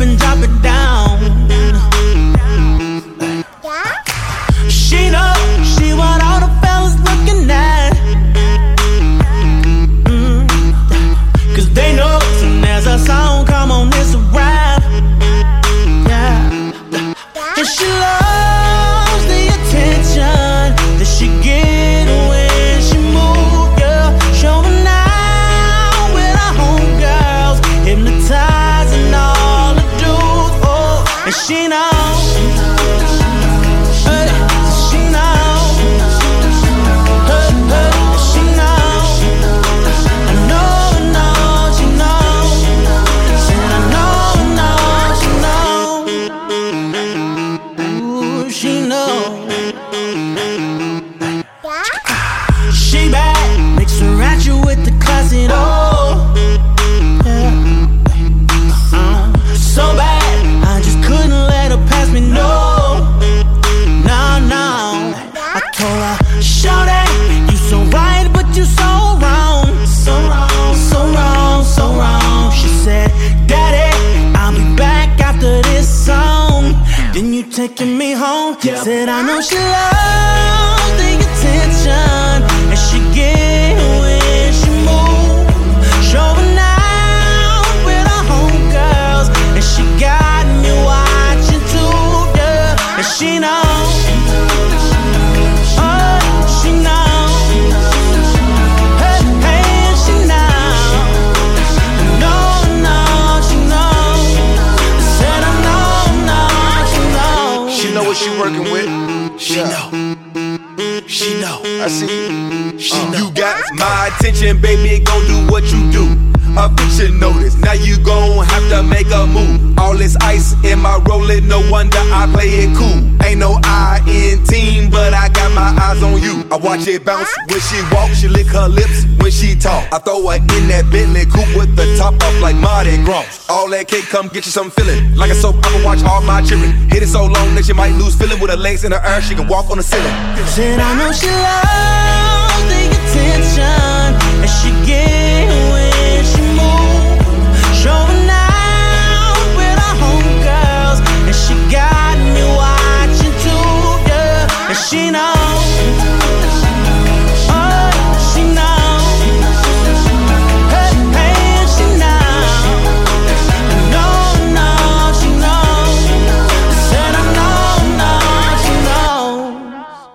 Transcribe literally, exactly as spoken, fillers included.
and drop it down. She know, she what all the fellas looking at. Mm. Cause they know soon as a song come on, it's a rap. Yeah. And she loves the attention that she get when she move, yeah. Showing out with her homegirls, hypnotizing all the dudes, oh. And she knows, hey, she knows, hey, hey, she knows. I know, I know, she knows. Said I know, I know, she knows. Ooh, she knows. She bad, mix her ratchet with the classy though. Yeah. Uh, so bad, I just couldn't let her pass me, no. No, no. I told her, shawty, you so right, but you so wrong. So wrong, so wrong, so wrong. She said, Daddy, I'll be back after this song. Then you taking me home. Yeah. Said I know she loves the attention and she get when she move. Showing out with her homegirls and she got me watching too, yeah. And she knows, oh, she knows, hey, hey, and she knows. No, no, she knows. Said I know, no, she knows. She know what she working with. She know. She know. I see you. She Uh, know. You got my attention, baby, gon' do what you do. A picture notice, now you gon' have to make a move. All this ice in my rolling, no wonder I play it cool. Ain't no I in team, but I got my eyes on you. I watch it bounce when she walk, she lick her lips when she talk. I throw her in that Bentley coupe with the top off like Mardi Gras. All that cake, come get you some feeling. Like a soap opera, watch all my children. Hit it so long that she might lose feeling. With her legs in the air, she can walk on the ceiling. Said I know she loves the attention and she get